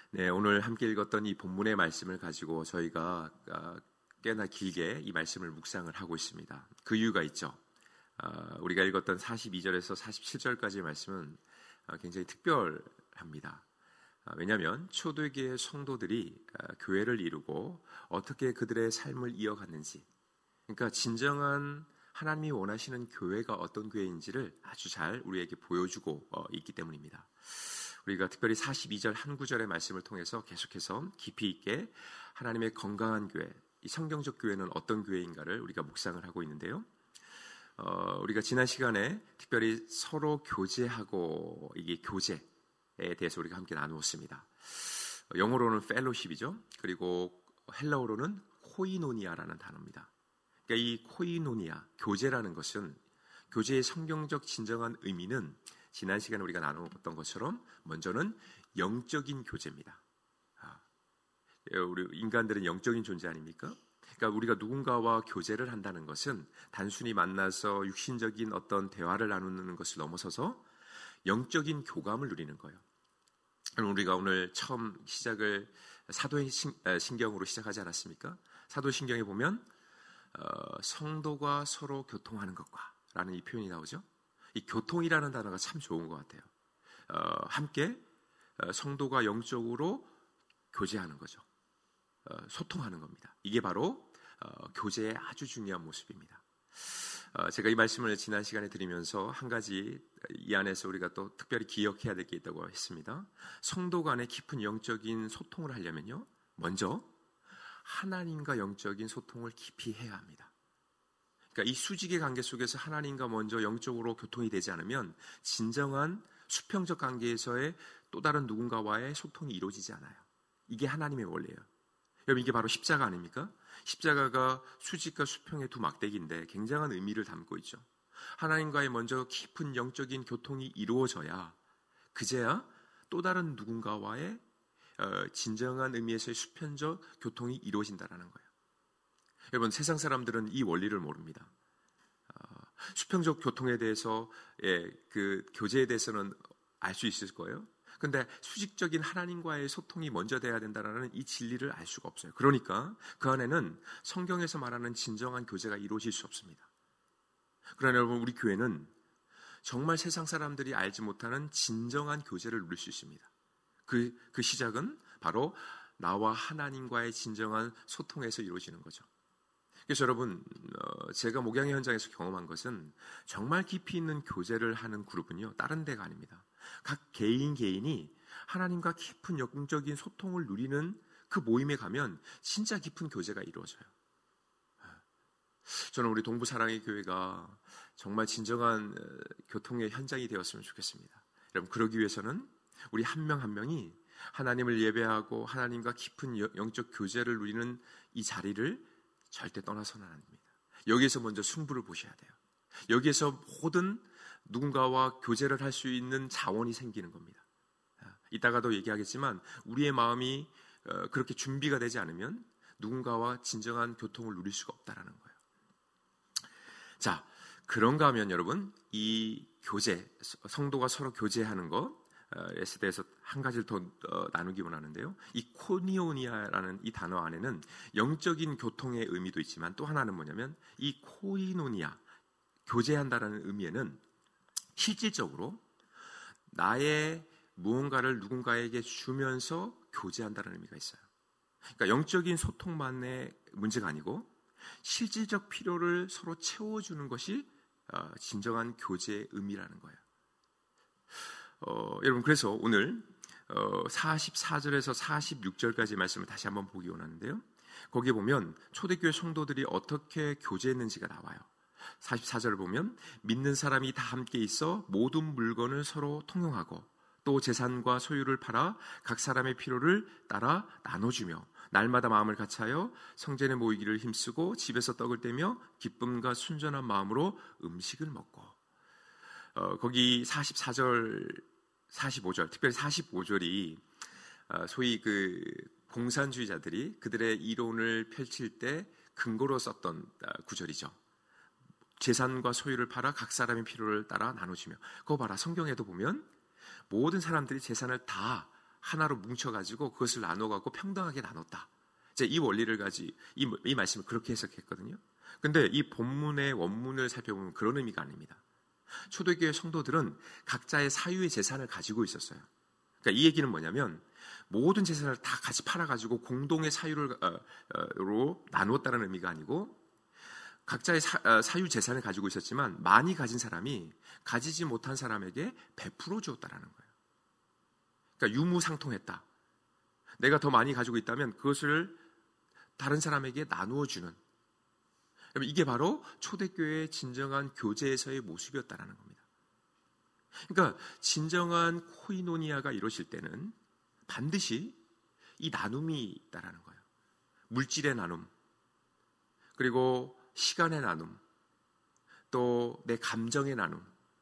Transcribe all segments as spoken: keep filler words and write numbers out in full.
네, 오늘 함께 읽었던 이 본문의 말씀을 가지고 저희가 꽤나 길게 이 말씀을 묵상을 하고 있습니다. 그 이유가 있죠. 우리가 읽었던 사십이 절에서 사십칠 절까지의 말씀은 굉장히 특별합니다. 왜냐하면 초대교회 성도들이 교회를 이루고 어떻게 그들의 삶을 이어갔는지, 그러니까 진정한 하나님이 원하시는 교회가 어떤 교회인지를 아주 잘 우리에게 보여주고 있기 때문입니다. 우리가 특별히 사십이 절 한 구절의 말씀을 통해서 계속해서 깊이 있게 하나님의 건강한 교회, 이 성경적 교회는 어떤 교회인가를 우리가 묵상을 하고 있는데요. 어, 우리가 지난 시간에 특별히 서로 교제하고 이게 교제에 대해서 우리가 함께 나누었습니다. 영어로는 펠로십이죠. 그리고 헬라어로는 코이노니아라는 단어입니다. 그러니까 이 코이노니아, 교제라는 것은 교제의 성경적 진정한 의미는 지난 시간에 우리가 나누었던 것처럼 먼저는 영적인 교제입니다. 아, 우리 인간들은 영적인 존재 아닙니까? 그러니까 우리가 누군가와 교제를 한다는 것은 단순히 만나서 육신적인 어떤 대화를 나누는 것을 넘어서서 영적인 교감을 누리는 거예요. 우리가 오늘 처음 시작을 사도신경으로 시작하지 않았습니까? 사도신경에 보면 어, 성도가 서로 교통하는 것과 라는 이 표현이 나오죠. 이 교통이라는 단어가 참 좋은 것 같아요. 어, 함께 어, 성도가 영적으로 교제하는 거죠. 어, 소통하는 겁니다. 이게 바로 어, 교제의 아주 중요한 모습입니다. 어, 제가 이 말씀을 지난 시간에 드리면서 한 가지 이 안에서 우리가 또 특별히 기억해야 될 게 있다고 했습니다. 성도 간의 깊은 영적인 소통을 하려면요, 먼저 하나님과 영적인 소통을 깊이 해야 합니다. 그러니까 이 수직의 관계 속에서 하나님과 먼저 영적으로 교통이 되지 않으면 진정한 수평적 관계에서의 또 다른 누군가와의 소통이 이루어지지 않아요. 이게 하나님의 원리예요. 여러분, 이게 바로 십자가 아닙니까? 십자가가 수직과 수평의 두 막대기인데 굉장한 의미를 담고 있죠. 하나님과의 먼저 깊은 영적인 교통이 이루어져야 그제야 또 다른 누군가와의 어, 진정한 의미에서의 수평적 교통이 이루어진다는 거예요. 여러분, 세상 사람들은 이 원리를 모릅니다. 어, 수평적 교통에 대해서, 예, 그 교제에 대해서는 알 수 있을 거예요. 그런데 수직적인 하나님과의 소통이 먼저 돼야 된다는 이 진리를 알 수가 없어요. 그러니까 그 안에는 성경에서 말하는 진정한 교제가 이루어질 수 없습니다. 그러나 여러분, 우리 교회는 정말 세상 사람들이 알지 못하는 진정한 교제를 누릴 수 있습니다. 그, 그 시작은 바로 나와 하나님과의 진정한 소통에서 이루어지는 거죠. 그래서 여러분, 어, 제가 목양의 현장에서 경험한 것은 정말 깊이 있는 교제를 하는 그룹은요, 다른 데가 아닙니다. 각 개인 개인이 하나님과 깊은 영적인 소통을 누리는 그 모임에 가면 진짜 깊은 교제가 이루어져요. 저는 우리 동부 사랑의 교회가 정말 진정한 교통의 현장이 되었으면 좋겠습니다. 여러분, 그러기 위해서는 우리 한 명 한 명이 하나님을 예배하고 하나님과 깊은 영적 교제를 누리는 이 자리를 절대 떠나서는 안 됩니다. 여기에서 먼저 승부를 보셔야 돼요. 여기에서 모든 누군가와 교제를 할 수 있는 자원이 생기는 겁니다. 이따가도 얘기하겠지만 우리의 마음이 그렇게 준비가 되지 않으면 누군가와 진정한 교통을 누릴 수가 없다는 거예요. 자, 그런가 하면 여러분, 이 교제, 성도가 서로 교제하는 것에 대해서 한 가지를 더 나누기 원하는데요. 이 코니오니아라는 이 단어 안에는 영적인 교통의 의미도 있지만 또 하나는 뭐냐면 이 코이노니아, 교제한다라는 의미에는 실질적으로 나의 무언가를 누군가에게 주면서 교제한다는 의미가 있어요. 그러니까 영적인 소통만의 문제가 아니고 실질적 필요를 서로 채워주는 것이 진정한 교제의 의미라는 거예요. 어, 여러분, 그래서 오늘 어, 사십사 절에서 사십육 절까지 말씀을 다시 한번 보기 원하는데요. 거기에 보면 초대교회 성도들이 어떻게 교제했는지가 나와요. 사십사 절을 보면 믿는 사람이 다 함께 있어 모든 물건을 서로 통용하고 또 재산과 소유를 팔아 각 사람의 필요를 따라 나눠주며 날마다 마음을 같이하여 성전에 모이기를 힘쓰고 집에서 떡을 떼며 기쁨과 순전한 마음으로 음식을 먹고. 어, 거기 사십사 절, 사십오 절, 특별히 사십오 절이 어, 소위 그 공산주의자들이 그들의 이론을 펼칠 때 근거로 썼던 구절이죠. 재산과 소유를 팔아 각 사람의 필요를 따라 나눠주며. 그거 봐라, 성경에도 보면 모든 사람들이 재산을 다 하나로 뭉쳐가지고 그것을 나눠갖고 평등하게 나눴다. 이제 이 원리를 가지 이, 이 말씀을 그렇게 해석했거든요. 근데 이 본문의 원문을 살펴보면 그런 의미가 아닙니다. 초대교회 성도들은 각자의 사유의 재산을 가지고 있었어요. 그러니까 이 얘기는 뭐냐면 모든 재산을 다 같이 팔아가지고 공동의 사유를 어, 어, 나누었다는 의미가 아니고 각자의 사, 어, 사유 재산을 가지고 있었지만 많이 가진 사람이 가지지 못한 사람에게 베풀어 주었다라는 거예요. 그러니까 유무상통했다. 내가 더 많이 가지고 있다면 그것을 다른 사람에게 나누어 주는. 이게 바로 초대교회의 진정한 교제에서의 모습이었다라는 겁니다. 그러니까 진정한 코이노니아가 이루어질 때는 반드시 이 나눔이 있다라는 거예요. 물질의 나눔, 그리고 시간의 나눔, 또 내 감정의 나눔,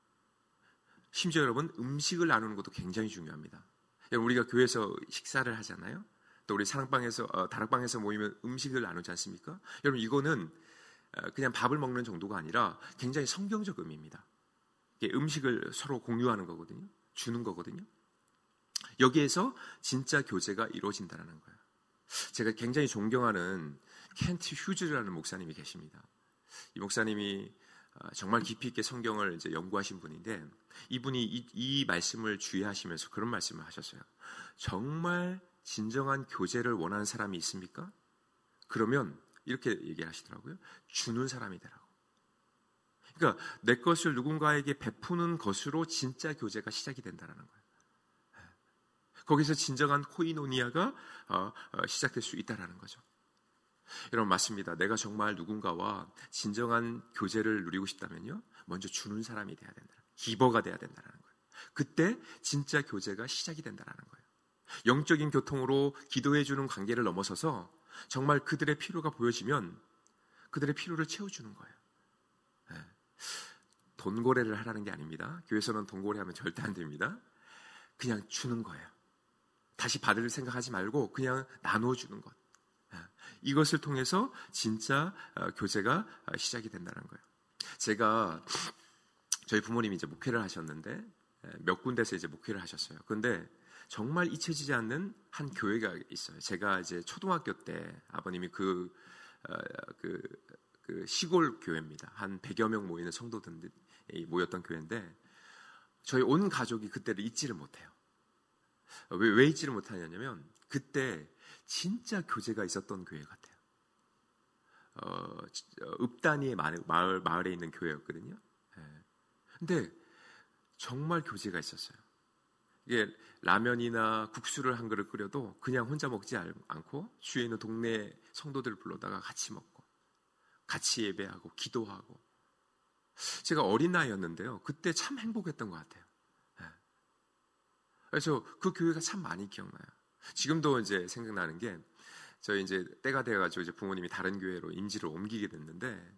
심지어 여러분 음식을 나누는 것도 굉장히 중요합니다. 여러분 우리가 교회에서 식사를 하잖아요. 또 우리 사랑방에서 어, 다락방에서 모이면 음식을 나누지 않습니까? 여러분 이거는 그냥 밥을 먹는 정도가 아니라 굉장히 성경적 의미입니다. 음식을 서로 공유하는 거거든요. 주는 거거든요. 여기에서 진짜 교제가 이루어진다는 거예요. 제가 굉장히 존경하는 켄트 휴즈라는 목사님이 계십니다. 이 목사님이 정말 깊이 있게 성경을 이제 연구하신 분인데 이분이 이, 이 말씀을 주의하시면서 그런 말씀을 하셨어요. 정말 진정한 교제를 원하는 사람이 있습니까? 그러면 이렇게 얘기하시더라고요. 주는 사람이 되라고. 그러니까 내 것을 누군가에게 베푸는 것으로 진짜 교제가 시작이 된다는 거예요. 거기서 진정한 코이노니아가 시작될 수 있다는 거죠. 여러분 맞습니다. 내가 정말 누군가와 진정한 교제를 누리고 싶다면요. 먼저 주는 사람이 돼야 된다. 기버가 돼야 된다는 거예요. 그때 진짜 교제가 시작이 된다는 거예요. 영적인 교통으로 기도해 주는 관계를 넘어서서 정말 그들의 필요가 보여지면 그들의 필요를 채워주는 거예요. 네. 돈고래를 하라는 게 아닙니다. 교회에서는 돈고래하면 절대 안 됩니다. 그냥 주는 거예요. 다시 받을 생각하지 말고 그냥 나눠주는 것. 네. 이것을 통해서 진짜 교제가 시작이 된다는 거예요. 제가 저희 부모님이 이제 목회를 하셨는데 몇 군데서 이제 목회를 하셨어요. 그런데 정말 잊혀지지 않는 한 교회가 있어요. 제가 이제 초등학교 때 아버님이 그, 어, 그, 그 시골 교회입니다. 한 백여 명 모이는 성도들이 모였던 교회인데 저희 온 가족이 그때를 잊지를 못해요. 왜, 왜 잊지를 못하냐면 그때 진짜 교제가 있었던 교회 같아요. 어, 읍단위의 마을, 마을에 있는 교회였거든요. 네. 근데 정말 교제가 있었어요. 이게 라면이나 국수를 한 그릇 끓여도 그냥 혼자 먹지 않고 주위에 있는 동네 성도들 불러다가 같이 먹고 같이 예배하고 기도하고. 제가 어린 나이였는데요. 그때 참 행복했던 것 같아요. 네. 그래서 그 교회가 참 많이 기억나요. 지금도 이제 생각나는 게 저희 이제 때가 돼가지고 이제 부모님이 다른 교회로 임지를 옮기게 됐는데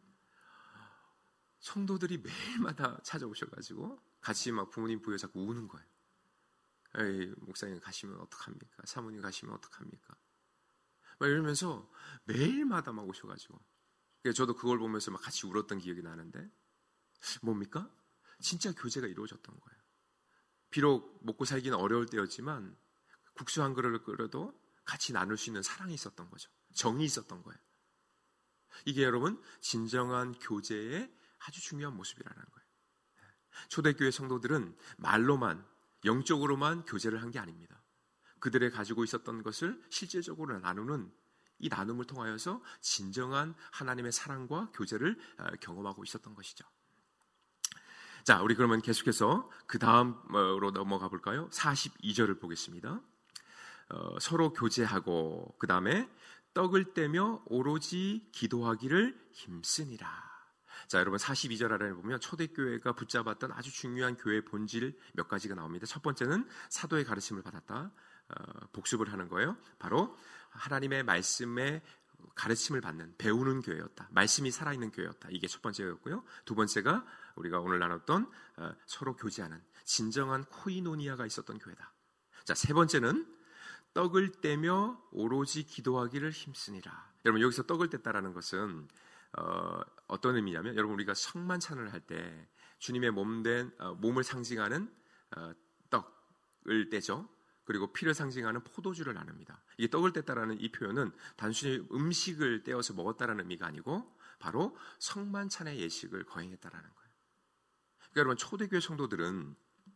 성도들이 매일마다 찾아오셔가지고 같이 막 부모님 보여 자꾸 우는 거예요. 에이, 목사님 가시면 어떡합니까? 사모님 가시면 어떡합니까? 막 이러면서 매일마다 막 오셔가지고. 저도 그걸 보면서 막 같이 울었던 기억이 나는데, 뭡니까? 진짜 교제가 이루어졌던 거예요. 비록 먹고 살기는 어려울 때였지만, 국수 한 그릇을 끓여도 같이 나눌 수 있는 사랑이 있었던 거죠. 정이 있었던 거예요. 이게 여러분, 진정한 교제의 아주 중요한 모습이라는 거예요. 초대교회 성도들은 말로만, 영적으로만 교제를 한 게 아닙니다. 그들의 가지고 있었던 것을 실질적으로 나누는 이 나눔을 통하여서 진정한 하나님의 사랑과 교제를 경험하고 있었던 것이죠. 자, 우리 그러면 계속해서 그 다음으로 넘어가 볼까요? 사십이 절을 보겠습니다. 어, 서로 교제하고 그 다음에 떡을 떼며 오로지 기도하기를 힘쓰니라. 자, 여러분 사십이 절 아래에 보면 초대교회가 붙잡았던 아주 중요한 교회의 본질 몇 가지가 나옵니다. 첫 번째는 사도의 가르침을 받았다. 어, 복습을 하는 거예요. 바로 하나님의 말씀에 가르침을 받는, 배우는 교회였다. 말씀이 살아있는 교회였다. 이게 첫 번째였고요. 두 번째가 우리가 오늘 나눴던 어, 서로 교제하는 진정한 코이노니아가 있었던 교회다. 자, 세 번째는 떡을 떼며 오로지 기도하기를 힘쓰니라. 여러분 여기서 떡을 뗐다라는 것은 어, 어떤 의미냐면 여러분 우리가 성만찬을 할 때 주님의 몸된 어, 몸을 상징하는 어, 떡을 떼죠. 그리고 피를 상징하는 포도주를 나눕니다. 이게 떡을 뗐다라는 이 표현은 단순히 음식을 떼어서 먹었다라는 의미가 아니고 바로 성만찬의 예식을 거행했다라는 거예요. 그러니까 여러분, 초대교회 성도들은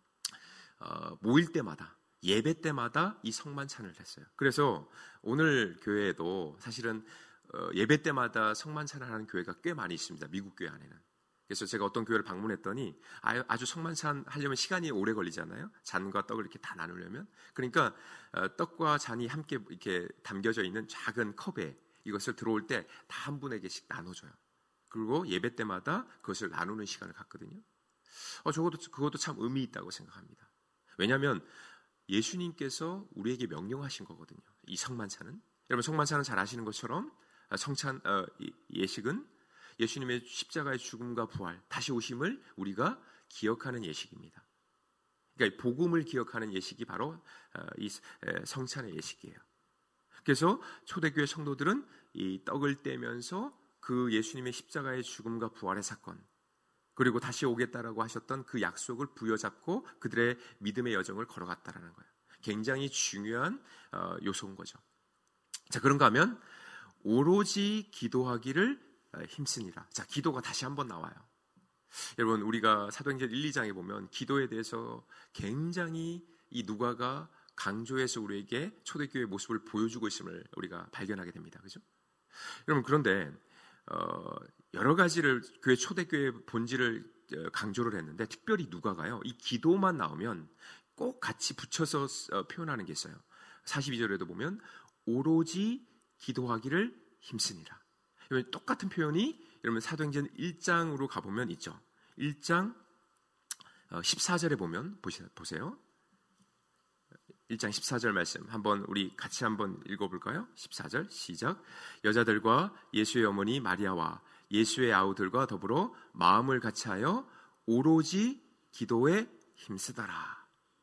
어, 모일 때마다, 예배 때마다 이 성만찬을 했어요. 그래서 오늘 교회에도 사실은 어, 예배 때마다 성만찬을 하는 교회가 꽤 많이 있습니다. 미국 교회 안에는. 그래서 제가 어떤 교회를 방문했더니 아주 성만찬 하려면 시간이 오래 걸리잖아요. 잔과 떡을 이렇게 다 나누려면. 그러니까 어, 떡과 잔이 함께 이렇게 담겨져 있는 작은 컵에 이것을 들어올 때 다 한 분에게씩 나눠줘요. 그리고 예배 때마다 그것을 나누는 시간을 갖거든요. 어, 적어도 그것도 참 의미 있다고 생각합니다. 왜냐하면 예수님께서 우리에게 명령하신 거거든요. 이 성만찬은. 여러분, 성만찬은 잘 아시는 것처럼 성찬 어, 예식은 예수님의 십자가의 죽음과 부활, 다시 오심을 우리가 기억하는 예식입니다. 그러니까 복음을 기억하는 예식이 바로 이 성찬의 예식이에요. 그래서 초대교회 성도들은 이 떡을 떼면서 그 예수님의 십자가의 죽음과 부활의 사건, 그리고 다시 오겠다라고 하셨던 그 약속을 부여잡고 그들의 믿음의 여정을 걸어갔다라는 거예요. 굉장히 중요한 요소인 거죠. 자, 그런가 하면 오로지 기도하기를 힘쓰니라. 자, 기도가 다시 한번 나와요. 여러분, 우리가 사도행전 일, 이 장에 보면 기도에 대해서 굉장히 이 누가가 강조해서 우리에게 초대교회의 모습을 보여주고 있음을 우리가 발견하게 됩니다. 그죠? 여러분, 그런데 어, 여러 가지를 교회 초대교회의 본질을 강조를 했는데 특별히 누가가요, 이 기도만 나오면 꼭 같이 붙여서 표현하는 게 있어요. 사십이 절에도 보면 오로지 기도하기를 힘쓰니라. 똑같은 표현이 여러분 사도행전 일 장으로 가보면 있죠. 일 장 십사 절에 보면 보세요. 일 장 십사 절 말씀 한번 우리 같이 한번 읽어볼까요? 십사 절 시작. 여자들과 예수의 어머니 마리아와 예수의 아우들과 더불어 마음을 같이하여 오로지 기도에 힘쓰더라.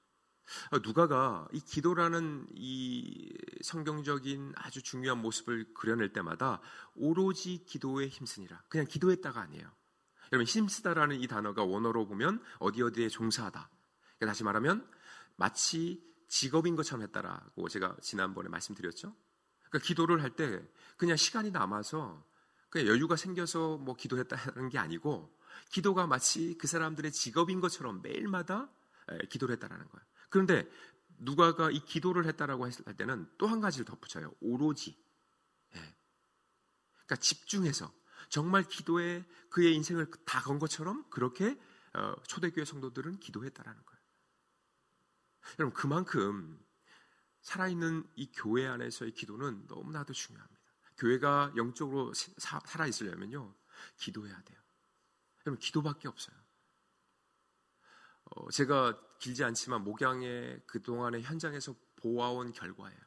누가가 이 기도라는 이 성경적인 아주 중요한 모습을 그려낼 때마다 오로지 기도에 힘쓰니라. 그냥 기도했다가 아니에요. 여러분, 힘쓰다라는 이 단어가 원어로 보면 어디 어디에 종사하다. 그러니까 다시 말하면 마치 직업인 것처럼 했다라고 제가 지난번에 말씀드렸죠. 그러니까 기도를 할 때 그냥 시간이 남아서 그냥 여유가 생겨서 뭐 기도했다는 게 아니고 기도가 마치 그 사람들의 직업인 것처럼 매일마다 기도를 했다라는 거예요. 그런데 누가가 이 기도를 했다라고 했을 때는 또 한 가지를 덧붙여요. 오로지. 예. 그러니까 집중해서 정말 기도에 그의 인생을 다 건 것처럼 그렇게 어, 초대교회 성도들은 기도했다라는 거예요. 여러분, 그만큼 살아있는 이 교회 안에서의 기도는 너무나도 중요합니다. 교회가 영적으로 사, 살아있으려면요, 기도해야 돼요. 여러분, 기도밖에 없어요. 어, 제가 길지 않지만 목양의 그동안의 현장에서 보아온 결과예요.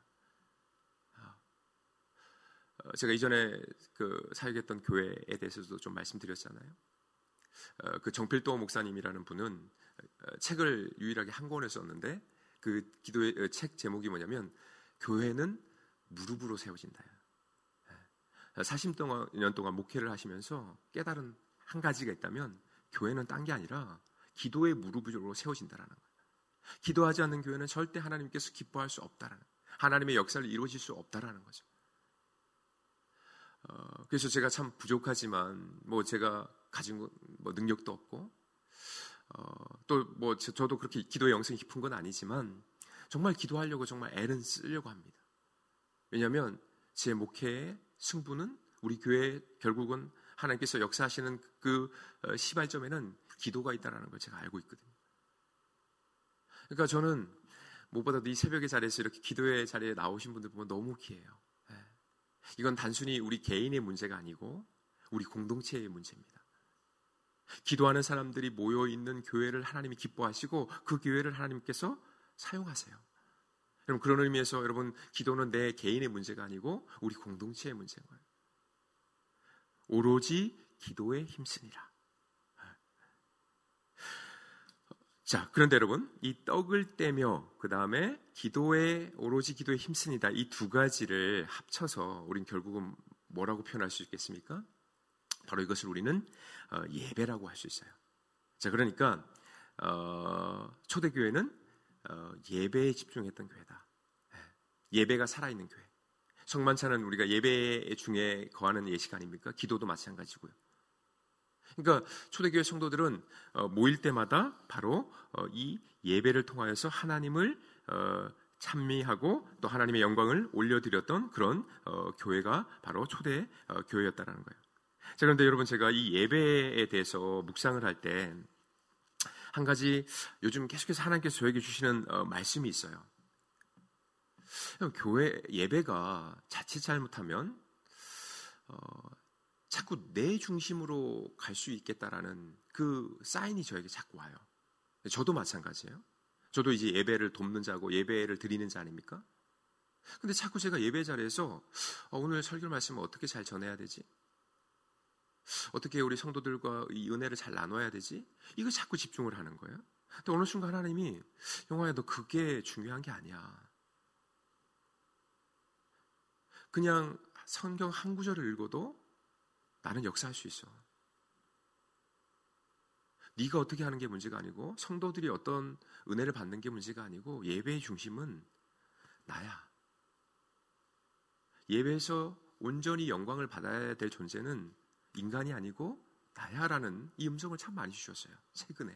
어, 제가 이전에 그 사역했던 교회에 대해서도 좀 말씀드렸잖아요. 어, 그 정필도 목사님이라는 분은 어, 책을 유일하게 한 권을 썼는데 그 기도의 어, 책 제목이 뭐냐면 교회는 무릎으로 세워진다요. 사십 년 동안 목회를 하시면서 깨달은 한 가지가 있다면 교회는 딴 게 아니라 기도의 무릎으로 세워진다라는 거예요. 기도하지 않는 교회는 절대 하나님께서 기뻐할 수 없다라는, 하나님의 역사를 이루어질 수 없다라는 거죠. 어, 그래서 제가 참 부족하지만 뭐 제가 가진 뭐 능력도 없고 어, 또 뭐 저도 그렇게 기도의 영성이 깊은 건 아니지만 정말 기도하려고 정말 애는 쓰려고 합니다. 왜냐하면 제 목회의 승부는 우리 교회 결국은 하나님께서 역사하시는 그 시발점에는 기도가 있다는 걸 제가 알고 있거든요. 그러니까 저는 무엇보다도 이 새벽의 자리에서 이렇게 기도의 자리에 나오신 분들 보면 너무 귀해요. 이건 단순히 우리 개인의 문제가 아니고 우리 공동체의 문제입니다. 기도하는 사람들이 모여있는 교회를 하나님이 기뻐하시고 그 교회를 하나님께서 사용하세요. 여러분, 그런 의미에서 여러분, 기도는 내 개인의 문제가 아니고 우리 공동체의 문제인 거예요. 오로지 기도에 힘쓰니라. 자, 그런데 여러분, 이 떡을 떼며 그 다음에 기도에 오로지 기도에 힘쓰니다, 이 두 가지를 합쳐서 우린 결국은 뭐라고 표현할 수 있겠습니까? 바로 이것을 우리는 예배라고 할 수 있어요. 자, 그러니까 어, 초대교회는 어, 예배에 집중했던 교회다. 예배가 살아있는 교회. 성만찬은 우리가 예배 중에 거하는 예식 아닙니까? 기도도 마찬가지고요. 그러니까 초대교회 성도들은 어, 모일 때마다 바로 어, 이 예배를 통하여서 하나님을 어, 찬미하고 또 하나님의 영광을 올려드렸던 그런 어, 교회가 바로 초대 어, 교회였다라는 거예요. 자, 그런데 여러분, 제가 이 예배에 대해서 묵상을 할 때 한 가지 요즘 계속해서 하나님께서 저에게 주시는 어, 말씀이 있어요. 교회 예배가 자칫 잘못하면 어, 자꾸 내 중심으로 갈 수 있겠다라는 그 사인이 저에게 자꾸 와요. 저도 마찬가지예요. 저도 이제 예배를 돕는 자고 예배를 드리는 자 아닙니까? 근데 자꾸 제가 예배 자리에서 어, 오늘 설교 말씀을 어떻게 잘 전해야 되지? 어떻게 우리 성도들과 이 은혜를 잘 나눠야 되지? 이거 자꾸 집중을 하는 거예요. 근데 어느 순간 하나님이 영화야, 너 그게 중요한 게 아니야. 그냥 성경 한 구절을 읽어도 나는 역사할 수 있어. 네가 어떻게 하는 게 문제가 아니고 성도들이 어떤 은혜를 받는 게 문제가 아니고 예배의 중심은 나야. 예배에서 온전히 영광을 받아야 될 존재는 인간이 아니고 나야라는 이 음성을 참 많이 주셨어요. 최근에.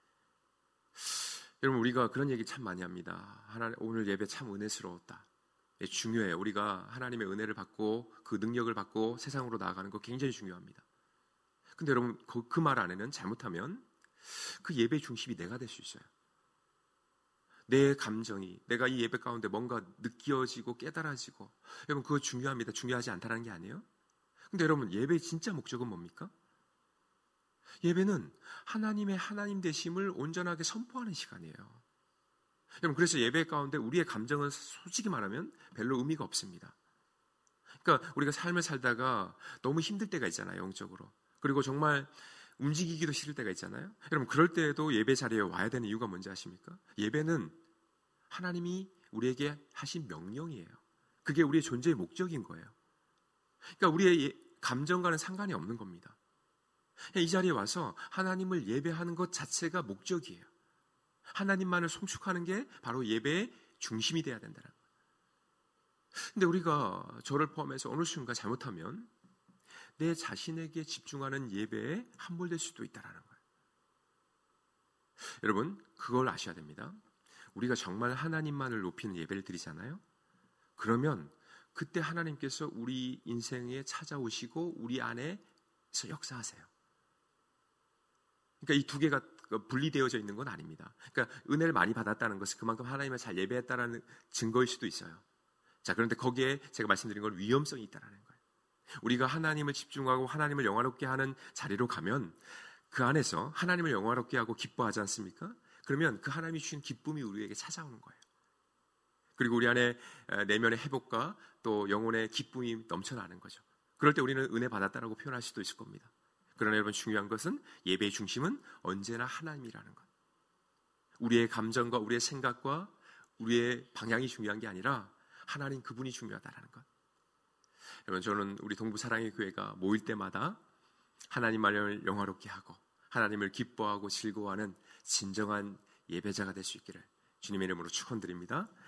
여러분, 우리가 그런 얘기 참 많이 합니다. 하나님, 오늘 예배 참 은혜스러웠다. 예, 중요해요. 우리가 하나님의 은혜를 받고 그 능력을 받고 세상으로 나아가는 거 굉장히 중요합니다. 근데 여러분, 그, 그 말 안에는 잘못하면 그 예배 중심이 내가 될 수 있어요. 내 감정이, 내가 이 예배 가운데 뭔가 느껴지고 깨달아지고, 여러분, 그거 중요합니다. 중요하지 않다는 게 아니에요. 근데 여러분, 예배의 진짜 목적은 뭡니까? 예배는 하나님의 하나님 되심을 온전하게 선포하는 시간이에요. 여러분, 그래서 예배 가운데 우리의 감정은 솔직히 말하면 별로 의미가 없습니다. 그러니까 우리가 삶을 살다가 너무 힘들 때가 있잖아요, 영적으로. 그리고 정말 움직이기도 싫을 때가 있잖아요. 여러분, 그럴 때에도 예배 자리에 와야 되는 이유가 뭔지 아십니까? 예배는 하나님이 우리에게 하신 명령이에요. 그게 우리의 존재의 목적인 거예요. 그러니까 우리의 감정과는 상관이 없는 겁니다. 이 자리에 와서 하나님을 예배하는 것 자체가 목적이에요. 하나님만을 송축하는 게 바로 예배의 중심이 돼야 된다는 거예요. 근데 우리가 저를 포함해서 어느 순간 잘못하면 내 자신에게 집중하는 예배에 함몰될 수도 있다는 거예요. 여러분, 그걸 아셔야 됩니다. 우리가 정말 하나님만을 높이는 예배를 드리잖아요. 그러면 그때 하나님께서 우리 인생에 찾아오시고 우리 안에서 역사하세요. 그러니까 이 두 개가 분리되어져 있는 건 아닙니다. 그러니까 은혜를 많이 받았다는 것은 그만큼 하나님을 잘 예배했다는 증거일 수도 있어요. 자, 그런데 거기에 제가 말씀드린 건 위험성이 있다는 거예요. 우리가 하나님을 집중하고 하나님을 영화롭게 하는 자리로 가면 그 안에서 하나님을 영화롭게 하고 기뻐하지 않습니까? 그러면 그 하나님이 주신 기쁨이 우리에게 찾아오는 거예요. 그리고 우리 안에 내면의 회복과 또 영혼의 기쁨이 넘쳐나는 거죠. 그럴 때 우리는 은혜 받았다라고 표현할 수도 있을 겁니다. 그러나 여러분, 중요한 것은 예배의 중심은 언제나 하나님이라는 것. 우리의 감정과 우리의 생각과 우리의 방향이 중요한 게 아니라 하나님 그분이 중요하다는 것. 여러분, 저는 우리 동부 사랑의 교회가 모일 때마다 하나님만을 영화롭게 하고 하나님을 기뻐하고 즐거워하는 진정한 예배자가 될 수 있기를 주님의 이름으로 축원드립니다.